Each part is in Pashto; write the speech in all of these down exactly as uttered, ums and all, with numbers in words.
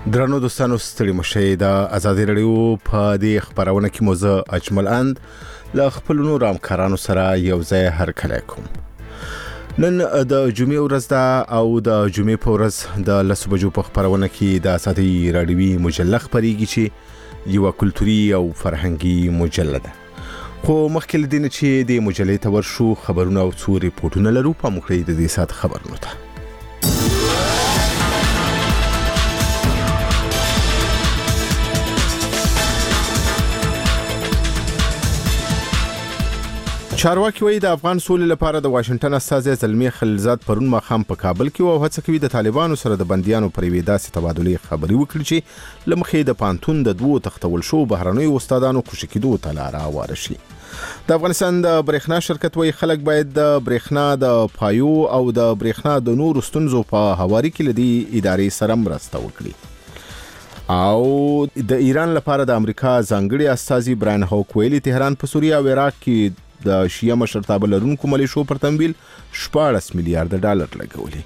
درنو دوستانو ستړي مشه د ازادي رادیو په دې خبرونه کې موزه اجمل اند ل خپل نور همکارانو سره یو ځای هرکلی کوم. نن د جمعې ورځ ده او د جمعې په ورځ د لسو بجو په خبرونه کې د ازادي رادیوي مجله خبرېږي چې یو کلتوري او فرهنګي مجله ده. خو مخکې له دې نه چې د مجلې ته ورشو خبرونه او څو ریپورټونه لرو په موږ د دې سات خبرونه ته. چارواکي وایي د افغان سولې لپاره د واشنگټن استازي زلمي خلیلزاد پرون ماښام په کابل کې او هڅه کوي د طالبانو سره د بنديانو پر وې داسې تبادلې خبري وکړي چې لمخې د پانتون د دوو تختول شو بهرنیو استادانو خوشی کېدو ته لار هواره شي. د افغانستان د برېښنا شرکت وایي خلک باید د برېښنا د پایو او د برېښنا د نورو ستونزو په هواري کې لدی ادارې سره مرسته وکړي. او د ایران لپاره د امریکا ځانګړي استازي براین هوک ویلي تهران په سوریه او عراق کې د شیعه مشرتابه لرونکو ملیشو پر تمویل شپاړس میلیارډ ډالر لګولي.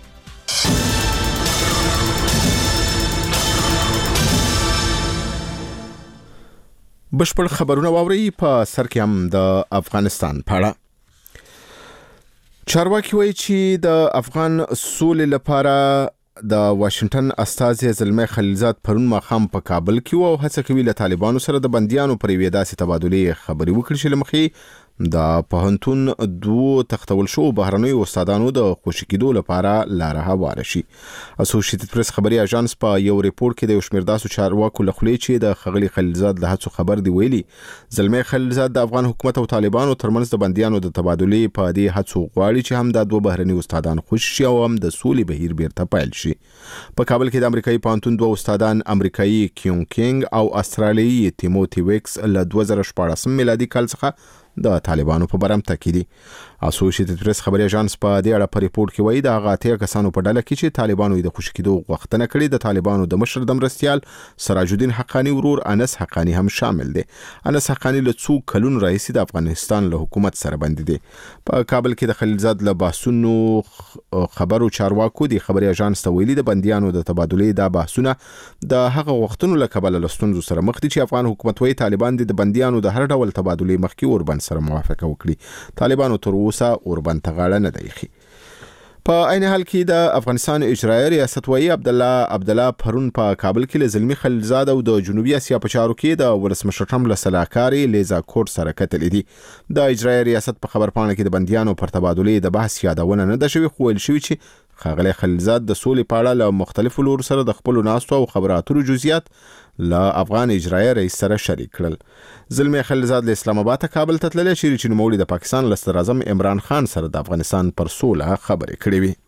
بشپړ خبرونه واوري په سر کې هم د افغانستان په اړه. چارواکي وایي چې د افغان سولې لپاره د واشنگټن استازي زلمي خلیلزاد پرون ماښام په کابل کې او هڅه کوي له طالبانو سره د بنديانو پر وې داسې تبادلې خبري وکړي چې لمخې د پوهنتون دوو تختول شو بهرنیو استادانو د خوشی کېدو لپاره لار هواره شي. اسوسییټډ پریس خبري اژانس په یو ریپورت کې د یو شمېر داسو چارواکو له خولې چې د خغلی خلیلزاد له هڅو خبر دی ویلي زلمي خلیلزاد د افغان حکومت او طالبانو ترمنځ د بنديانو د تبادلې په دې هڅو غواړي چې هم د دوه بهرنیو استادان خوشی شي او هم د سولې بهیر بیرته پیل شي. په کابل کې د امریکایي پوهنتون دوه استادان امریکایي کیون کینګ او استرالیایي تیموتی ویکس له دوه زره شپاړس میلادي کال څخه د طالبانو په برمته کې دي. اسوسییټډ پریس خبري اژانس په دې اړه په ریپورت کې وایي د هغه اتیا کسانو په ډله کې چې طالبانو د خوشی کېدو غوښتنه کړې د طالبانو د مشر د مرستيال سراج الدین حقانی ورور انس حقانی هم شامل دي. انس حقانی له څو کلونو راهیسې د افغانستان له حکومت سره بند دي. په کابل کې د خلیلزاد له بحثونو خبرو چارواکو د خبري اژانس ته ویلي د بنديانو د تبادلې د بحثونه د هغه وختونو له کبله لستونزو سره مخ دي چې افغان حکومت وایي طالبان د بنديانو د هر ډول تبادلې مخکې وربند سره موافقه وکړي. طالبانو تر اوسه اوربند ته غاړه نه دی ایښې. په عین حال کې د افغانستان اجرایي ریاست وایي عبدالله عبدالله پرون په کابل کې له زلمي خلیلزاد او د جنوبي اسیا په چارو کې د ولسمشر ټرمپ له سلاکاري لیزا کورټ سره کتلې دي. د اجرایي ریاست په خبرپاڼه کې د بنديانو پر تبادلې د بحث یادونه نه ده شوې خو ویل شوي چې ښاغلی خلیلزاد د سولې په اړه له مختلفو لورو سره د خپلو ناستو او خبرو اترو جزئیات له افغان اجرایي رئیس سره شریک کړل. زلمي خلیلزاد له اسلام آباد ته کابل ته تللی چې نوموړي د پاکستان له صدر اعظم عمران خان سره د افغانستان پر سوله خبرې کړې وي.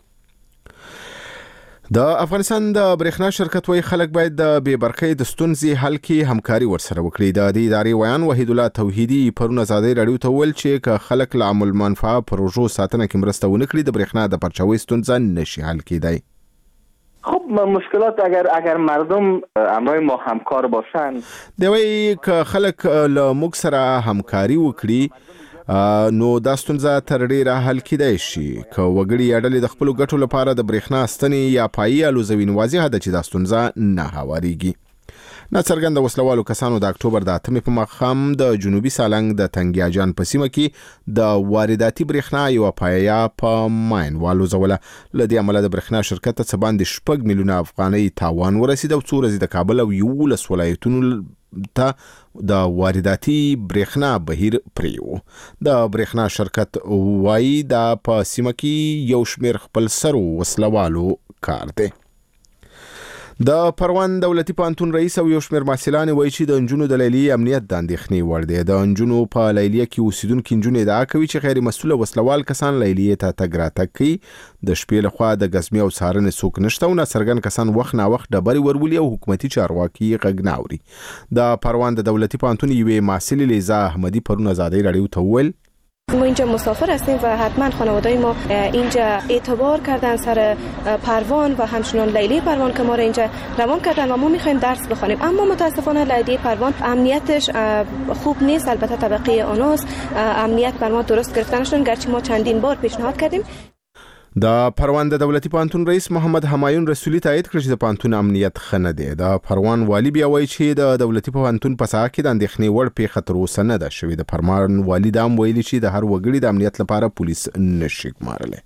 د افغانستان د برېښنا شرکت وایي خلک باید د بې برقۍ د ستونزې حل کې همکاري ورسره وکړي. د دې ادارې ویان وحید الله توحیدي پرون ازادي رادیو ته ویل چې که خلک له عامل منفعه پروژو ساتنه کې مرسته ونه کړي د برېښنا د پرچاوي ستونزه نشي حل کېدای. خب مشکلات اگر اگر مردم همراه ما همکار باشن دوی که خلک له موږ سره همکاري وکړي نو دا ستونزه تر ډیره حل کېدای شي. که وګړي یا ډلې د خپلو ګټو لپاره د برېښنا ستنې یا پایي الوزوي نو واضحه ده چې دا ستونزه نه هوارېږي. ناڅرګنده وسلوالو کسانو د اکتوبر د اتمې په ماښام د جنوبي سالنګ د تنګیاجان په سیمه کې د وارداتي برېښنا یوه پایه په ماین والوزوله. له دې امله د برېښنا شرکت ته څه باندې شپږ میلیونه افغانۍ تاوان ورسېد او څو ورځې د کابل او یولس ولایتونو ته د وارداتي برېښنا بهیر پریو. د برېښنا شرکت وایي دا په سیمه کې یو شمېر خپل سرو وسلوالو کار دی. د پروان دولتي پوهنتون رئیس او یو شمېر محصلان وایي چې د نجونو د لیلیې امنیت د اندېښنې وړ دی. د نجونو په لیلیه کې اوسېدونکي نجونې ادعا کوي چې غیر مسؤله وسلوال کسان لیلیې ته تګ راتګ کوي. د شپې لخوا د ګزمې او څارنې څوک نشته او ناڅرګند کسان وخت ناوخت ډبرې ورولي او حکومتي چارواکي غږ نه اوري. د پروان د دولتي پوهنتون یوې محصلې لیزا احمدي پرون ازادي رادیو ته وویل ما اینجا مسافر هستیم و حتما خانواده‌ی ما اینجا اعتبار کردن سر پروان و همچنان لیلی پروان که ما را اینجا روان کردن و ما می‌خوایم درس بخوانیم، اما متاسفانه لیلی پروان امنیتش خوب نیست. البته طبقه آناس امنیت بر ما درست گرفتنشون، گرچه ما چندین بار پیشنهاد کردیم. د پروان د دولتي پانتون رئیس محمد همایون رسولي تایید کړ چې د پانتون امنیت خنه دی. د پروان والی بیا وایي چې د دولتي پانتون په ساحه کې د اندېښنې وړ پیښه تر اوسه نه ده شوې. د پروان والی دا هم ویلي چې د هر وګړي د امنیت لپاره پولیس نشي ګمارلی.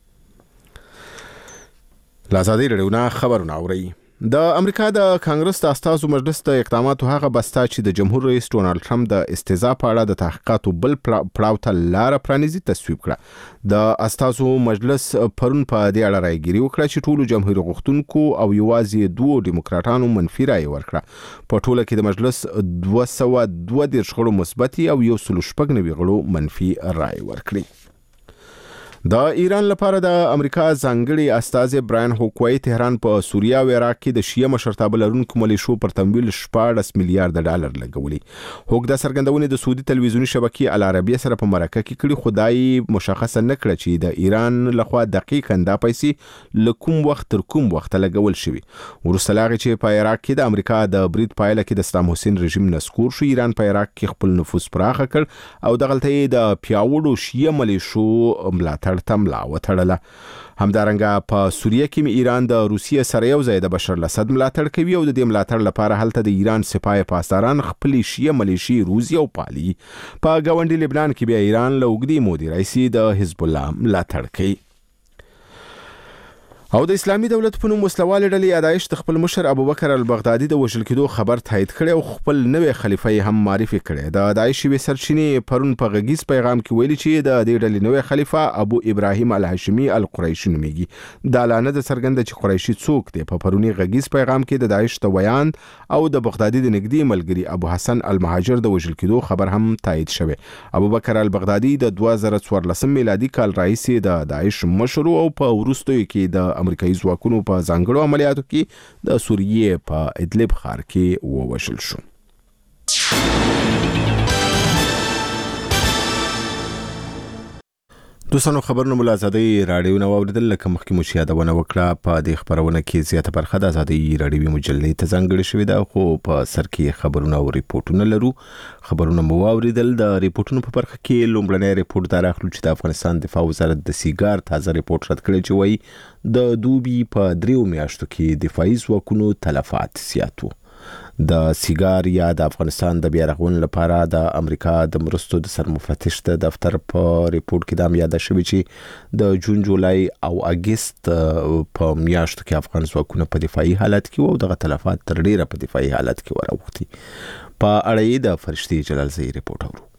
له ازادي راډیو نه خبرونه اورئ. د امریکا د کانګرس د استازو مجلس د اقداماتو هغه بسته چې د جمهور رئیس ډونالد ټرمپ د استهزاء په اړه د تحقیقاتو بل پړاو ته لار پرانیزي تصویب کړه. د استازو مجلس پرون په دې اړه رايګيري وکړه چې ټولو جمهور غوښتونکو او یوازې دوه ډیموکراټانو منفي رائے ورکړه. په ټوله کې د مجلس دوه سوه دوه دېرش غړو مثبتي او یو سل شپږ نوي غړو منفي رائے ورکړي. د ایران لپاره د امریکا ځانګړي استازي براین هوکوي تهران په سوریه او عراق کې د شیعه مشرتابه لرونکو ملیشو پر تمویل شپاړس میلیارډ ډالر لګولي. هوک د سرګندونې د سعودي تلویزیونی شبکې العربیه سره په مرکه کې کړي، خدای مشخصه نه کړ چې د ایران لخوا دقیقاً دا پیسې لکوم وخت تر کوم وخت لګول شوی. ورسره هغه چې په عراق کې د امریکا د برید پایله کې د صدام حسین رژیم نسکور شو، ایران په عراق کې خپل نفوذ پراخ کړ او دغلته د پیاوړو شیعه ملیشو ملاتړ تملا وتړله. همدارنګه په سوریه کې ایران د روسیې سره یو ځای د بشر الاسد ملاتړ کوي او د دې ملاتړ لپاره هلته د ایران سپاه پاسداران خپل شیعه ملیشي روسي او پالي. په ګاونډي لبنان کې بیا ایران له اوږدې مودې راهیسې د حزب الله ملاتړ کوي. او د اسلامي دولت په نوم وسلوال ډلې ادایش د خپل مشر ابوبکر البغدادي د وژل کېدو خبر تایید کړي او خپل نوې خلیفہ هم معرفي کړي. د ادایش وی سرچینې پرون په غږیز پیغام کې ویلي چې د دې ډلې نوې خلیفہ ابو ابراهیم الهاشمي القریشي نومېږي. د اعلان د څرګنده چې قریشي څوک دی په پرونی غږیز پیغام کې د داعش د ویان او د بغدادي د نږدې ملګری ابو حسن المهاجر د وژل کېدو خبر هم تایید شوی. ابوبکر البغدادي د دوه زره څوارلسم میلادي کال راهیسې د داعش مشر او په وروستیو کې د امریکایي ځواکونو په ځانګړو عملیاتو کې د سوریې په ادلب ښار کې ووژل شو. دوستانو خبرونه مو له ازادي راډیو نه واوریدل. لکه مخکې مو یادونه وکړه په دې خبرونه کې زیاته برخه د ازادي راډیوي مجلې ته ځانګړې شوې ده، خو په سر کې خبرونه او ریپورتونه لرو. خبرونه مو واوریدل. د ریپورتونو په برخه کې لومړنی ریپورت دا راخلو چې د افغانستان دفاع وزارت د سیګار تازه ریپورت رد کړی چې وایي د دوبي په دریو میاشتو کې دفاعي ځواکونو تلفات زیات وو. د سیګار یا د افغانستان د بیا رغونې لپاره د امریکا د مرستو د سرمفتش د دفتر په ریپورت کې دا یاد شوی چې د جون جولای او اگست په میاشتو کې افغان ځواکونه په دفاعي حالت کې وو، دغه تلفات تر ډیره په دفاعي حالت کې وراوښتي. په اړه د فرشتي جلالزئی ریپورت اورو.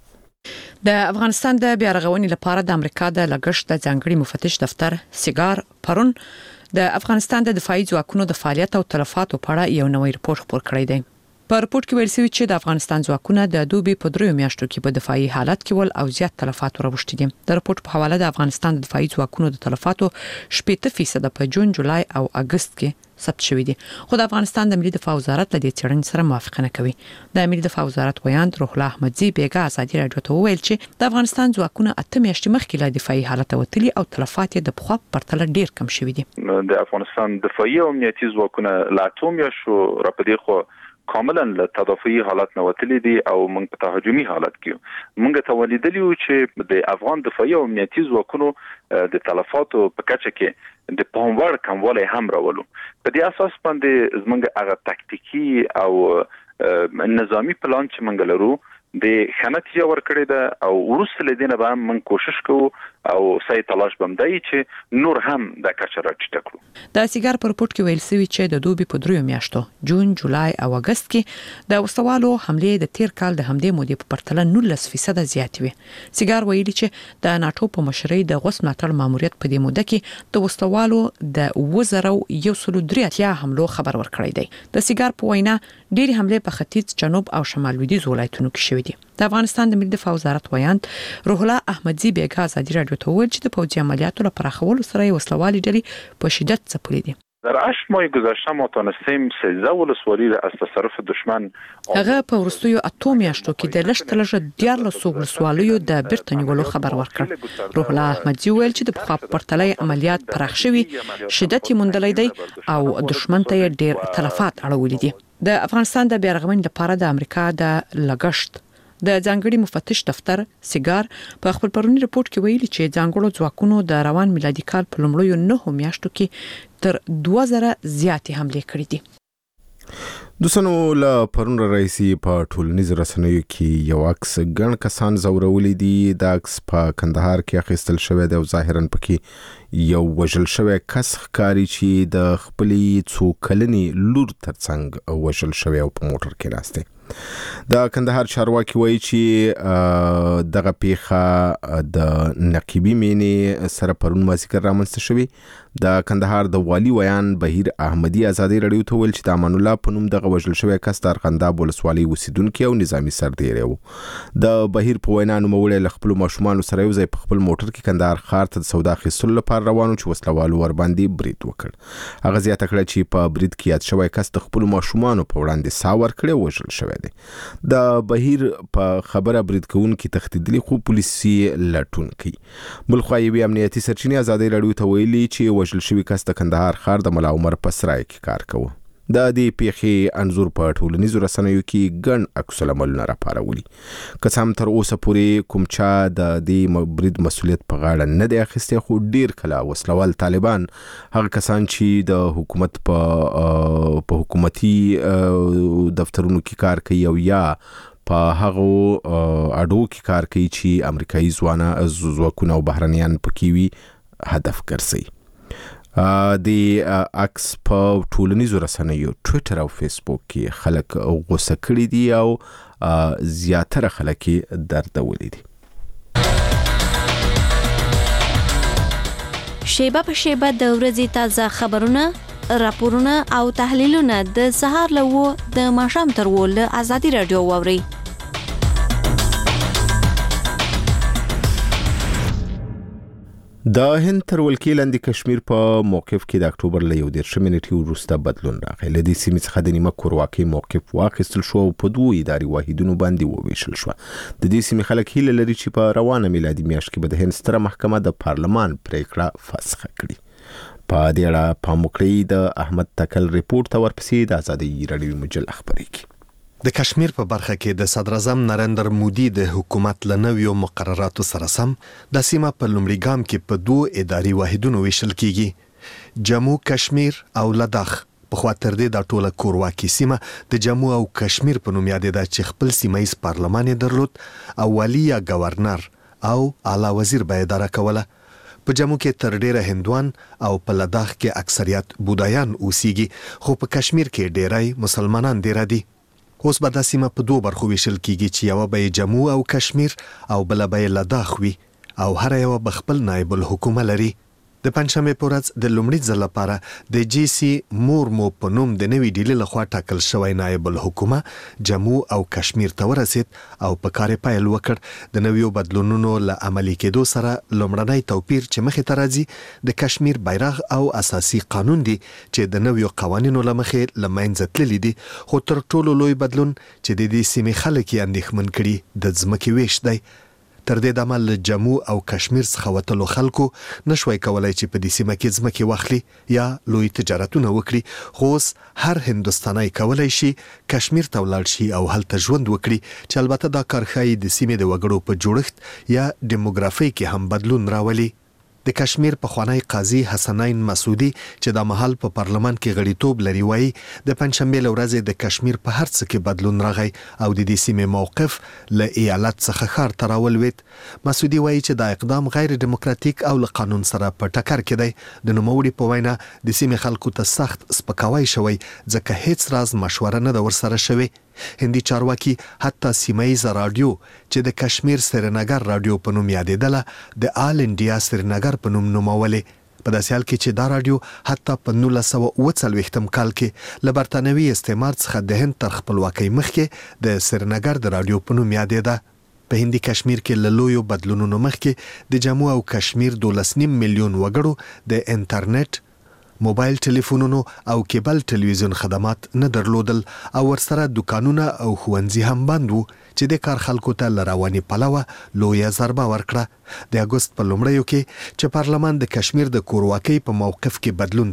د افغانستان د بیا رغونې لپاره د امریکا د لګښت د ځانګړي مفتش دفتر سیګار پرون د افغانستان د دفاعي ځواکونو د فعالیت او تلفاتو په اړه یو نوی ریپورت خپور کړی دی. په ریپورت کې ویل شوی چې د افغانستان ځواکونه د دوبي په دریو میاشتو کې په دفاعي حالت کې ول او زیات تلفات وروښتي دي. د ریپورت په حواله د افغانستان د دفاعي ځواکونو د تلفاتو شپږ فیصد په جون جولای او اگست کې ثبت شوی دي، خو د افغانستان د ملي دفاع وزارت له دې څېړنې سره موافقه نه کوي. د ملي دفاع وزارت ویاند روح الله احمدزي بیګا ازادي راډیو ته وویل چې د افغانستان ځواکونه اته میاشتې مخکې له دفاعي حالت وتلي او تلفات یې د پخوا په پرتله ډیر کم شوي دي. د افغانستان دفاعي او امنیتي ځواکونه لا اتو میاشتو راپدې خو کاملا له تدافعي حالت نه وتلي دي او موږ په تهاجمي حالت کې موږ ته ولیدلی و چې د افغان دفاعي او امنیتي ځواکونو د تلفاتو په کچه کې د پاموړ کموالی هم راولو. په دې اساس باندې زموږ هغه تکتیکی او نظامی پلان چې موږ لرو د خناتیه ورکړی ده او ورسره لدینه به موږ کوشش کوو او سای تلاش بمدای چې نور هم د کچه راټیټ کړو. د سیګار په ریپورت کې ویل شوی چې د دوبي په دریو میاشتو جون جولای او اگست کې د وسوالو حمله د تیر کال د همدې مودې په پرتله نولس فیصد زیات وي. سیګار ویلي چې د ناتو په مشرۍ د غوس ملاتړ ماموریت په دې موده کې د وسوالو د وزرو یو سل درې اتیا حملو خبر ورکړی دی. د سیګار په وینا ډېری حمله په ختیځ، جنوب او شمال لویدیځ ولایتونو کې شوې دي. د افغانستان د ملي دفاع وزارت ویاند روح الله احمدزي بیګا ازادي راډیو ته وویل چې د پوځي عملیاتو لپاره خول سره وسلوالي ډلې په شدت ځپلې دي. در هشت ماه گذشته ما تونستیم سیزده ولسوالی را از تصرف دشمن هغه په وروستیو اتو میاشتو کې د لږ تر لږه دیارلسو ولسوالیو د بیرته نیولو خبر ورکړ. روح الله احمدزي ویل چې د پخوا په پرتله عملیات پراخ شوي، شدت یې موندلی دی او دشمن ته یې ډېر تلفات اړولي دي. د افغانستان د بیا رغونې لپاره د امریکا د لګښت د ځانګړي مفتش دفتر سیګار په خپل پرونی رپورت کې ویلي چې ځانګړو ځواکونو د روان میلادي کال په لومړیو نه میاشتو کې تر دوه زره زیاتې حمله کړې دي. دوسنو له پرون رئیسي په ټولنیزو رسنیو کې یو عکس ګڼ کسان زورولي دي. د عکس په کندهار کې اخیستل شوی دی او ظاهرا پکې یو وژل شوی کس ښکاري چې د خپلې څو کلنې لور ترڅنګ وژل شوی او په موټر کې ناست دی. د کندهار چارواکي وایي چې دغه پیښه د نقیبي مینې سره پرون مازیګر رامنځته شوی. د کندهار د والی ویان بهیر احمدي ازادي رادیو ته ویل چې د امان الله په نوم دغه وژل شوی کس د ارغنداب ولسوالۍ اوسیدونکی او نظامي سردیری و. د بهیر په وینا نوموړی له خپلو ماشومانو سره یو ځای په خپل موټر کې کندهار ښار ته د سودا اخیستلو لپاره روان و چې وسلوالو ورباندې برید وکړ. هغه زیاته کړه چې په برید کې یاد شوی کس د خپلو ماشومانو په وړاندې ساه ورکړې او وژل شوی دی. د بهیر په خبره برید کوونکي تښتېدلي خو پولیسي لټون کوي. بل خوا یوې امنیتي سرچینې ازادي رادیو ته ویلي چې وژل شوی کس د کندهار ښار د ملا عمر په سرای کې کار کوي. د دې پیښې انځور په ټولنیزو رسنیو کې ګڼ عکس العملونه راپارولي. که څه هم تر اوسه پورې کوم چا د دې برید مسؤلیت په غاړه نه دی اخیستی، خو ډیر کله وسلوال طالبان هغه کسان چې د حکومت په په حکومتي دفترونو کې کار کوي او یا په هغو اډو کې کار کوي چې امریکایي ځواکونه او بهرنیان پکې وي هدف ګرځي. د عکس په ټولنیزو رسنیو ټویټر او فیسبوک کې خلک غوسه کړي دي او زیاتره خلک یې دردولي دي. شیبه په شیبه د ورځې تازه خبرونه، راپورونه او تحلیلونه د سهار له و د ماښام تر و له ازادي رادیو واورئ. د هند تر ولکې لاندې کشمیر په موقف کې د اکتوبر له یو دېرشمې نېټې وروسته بدلون راغی. له دې سیمې څخه د نیمه کورواکۍ موقف واخیستل شو او په دوو اداري واحدونو باندې وویشل شو. د دې سیمې خلک هیله لري چې په روانه میلادي میاشت کې به د هند ستره محکمه د پارلمان پریکړه فسخ کړي. په دې اړه پام وکړئ. د احمد تکل ریپورت ته ورپسې د ازادي رادیو مجله خبرې کوي. د کشمیر په برخه کې د صدر اعظم نریندر مودي د حکومت له نویو مقرراتو سره سم د سیمه په لومړي ګام کې په دوه اداري واحدونو ویشل کیږي. جموں کشمیر او لداخ په خوا تر دې د ټوله کورواکي سیمه د جموں او کشمیر په نوم یادېده چې خپل سیمایي پارلمان یې درلود او والی یا گورنر او اعلی وزیر به اداره کوله. په جموں کې تر ډیره هندوان او په لداخ کې اکثریت بودایان اوسېږي، خو په کشمیر کې ډیری مسلمانان ډیره دي. اوس به دا سیمه په دوه برخو ویشل کیږي چې یوه به جموں او کشمیر او بله به لداخ وي او هر یوه به خپل نایب الحکومه لري. د پنځشنبې په ورځ د لومړي ځل لپاره د جی سی مورمو په نوم د نوي ډیلي لخوا ټاکل شوی نایب الحکومه جموں او کشمیر ته ورسید او په کار یې پیل وکړ. د نویو بدلونونو له عملي کېدو سره لومړنی توپیر چې مخې ته راځي د کشمیر بیرغ او اساسي قانون دی چې د نویو قوانینو له مخې له منځه تللي دي. خو تر ټولو لوی بدلون چې د دې سیمې خلک یې اندېښمن کړي د ځمکې ویش دی. تر دې دمه له جموں او کشمیر څخه وتلو خلکو نشوای کولای چې په دې سیمه کې ځمکې واخلي یا لوی تجارتونه وکړي. خو اوس هر هندوستانی کولای شي کشمیر ته ولاړ شي او هلته ژوند وکړي، چې البته دا کار ښایي د سیمې د وګړو په جوړښت یا ډیموګرافۍ کې هم بدلون راولي. د کشمیر پخوانی قاضي حسنین مسعودي چې د محل په پارلمان کې غړیتوب لري وایي د پنځشنبې له ورځې د کشمیر په هر څه کې بدلون راغی او د دې سیمې موقف له ایالت څخه ښار ته راولوید. مسعودي وایي چې دا اقدام غیر ډیموکراتیک او له قانون سره په ټکر کې دی. د نوموړي په وینا د سیمې خلکو ته سخت سپکاوی شوی ځکه هیڅ راز مشوره نه ده ورسره شوې. هندي چارواکي حتی سیمایي رادیو چې د کشمیر سرینگر رادیو په نوم یادېدله د آل انډیا سرینگر په نوم نومولې. په داسې حال کې چې دا رادیو حتی په نولس سوه اوه څلوېښتم کال کې له برتانوي استعمار څخه د هند تر خپلواکۍ مخکې د سرینگر د رادیو په نوم یادېده. په هندي کشمیر کې له لویو بدلونونو مخکې د جموں او کشمیر دولس نیم میلیون وګړو د انټرنیټ، موبایل ټلیفونونو او کیبل ټلویزیون خدمات نه درلودل او ورسره دکانونه او ښوونځي هم بند وو چې د کار خلکو ته له رواني پلوه لویه ضربه ورکړه. د اګوست په لومړیو کې چې پارلمان د کشمیر د کورواکۍ په موقف کې بدلون